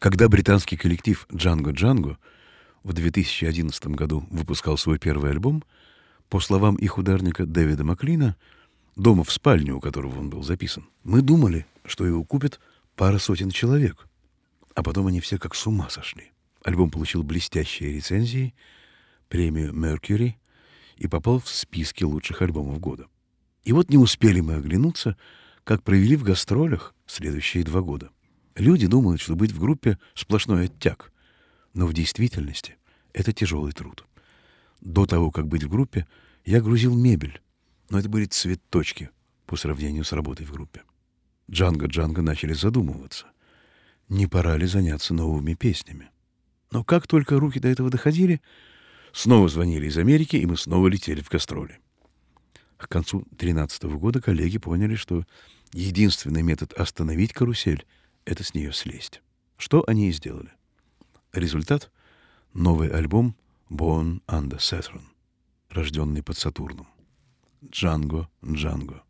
Когда британский коллектив Django Django в 2011 году выпускал свой первый альбом, по словам их ударника Дэвида Маклина, дома в спальне, у которого он был записан, мы думали, что его купит пара сотен человек. А потом они все как с ума сошли. Альбом получил блестящие рецензии, премию Mercury и попал в списки лучших альбомов года. И вот не успели мы оглянуться, как провели в гастролях следующие 2 года. Люди думают, что быть в группе — сплошной оттяг. Но в действительности это тяжелый труд. До того, как быть в группе, я грузил мебель. Но это были цветочки по сравнению с работой в группе. Django Django начали задумываться, не пора ли заняться новыми песнями. Но как только руки до этого доходили, снова звонили из Америки, и мы снова летели в гастроли. К концу 2013 года коллеги поняли, что единственный метод остановить карусель — это с нее слезть. Что они и сделали. Результат — новый альбом «Born Under Saturn», рожденный под Сатурном. Django Django.